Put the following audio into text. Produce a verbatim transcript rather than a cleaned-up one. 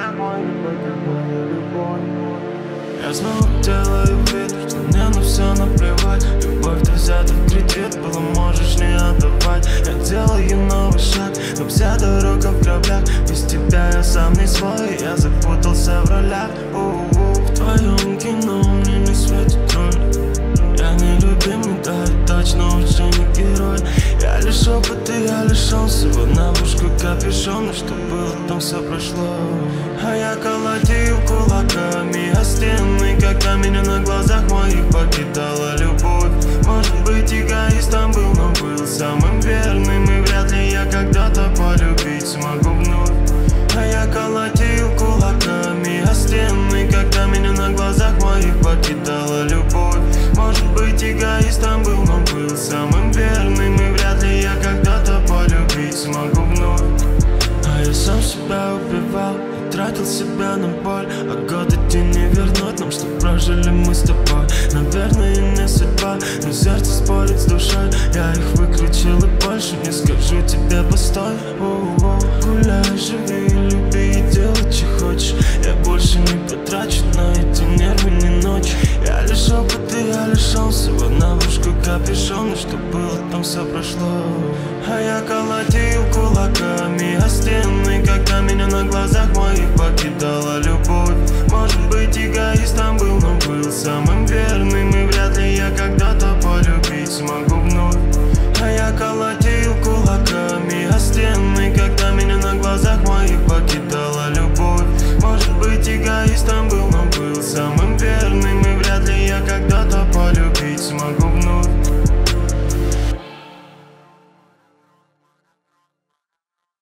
глазах моих покидала любовь. Я снова делаю вид, что мне на все наплевать. Любовь-то взята в кредит, было можешь не отдавать. Я делаю новый шаг, но вся дорога в граблях. Без тебя я сам не свой, я запутался в ролях. У-у-у. В твоем кино мне не светит роль. Я не любимый, да и точно уже не герой. Я лишь опыт и я лишён всего навушку капюшона. Что было, там все прошло. А я колотил кулаками о стены, когда меня на глазах моих покидала любовь. Может быть, эгоистом был, но был самым верным. И вряд ли я когда-то полюбить смогу вновь. А я колотил кулаками о стены, когда меня на глазах моих покидала любовь. Может быть, эгоистом был, но был самым верным. И вряд ли я когда-то полюбить смогу вновь. А я сам себя убивал, тратил себя на боль. А годы день не вернуть нам, что прожили мы с тобой. Наверное, не судьба, но сердце спорит с душой. Я их выключил и больше не скажу тебе постой. О-о-о. Гуляй, живи, люби и делай, что хочешь. Я больше не потрачу на эти нервы ни ночь. Я лишь опыт и я лишён всего навушку капюшона. Что было, там все прошло. А я колотил кулаками о стены, когда меня на глазах моих покидала любовь. Может быть, эгоистом был, но был самым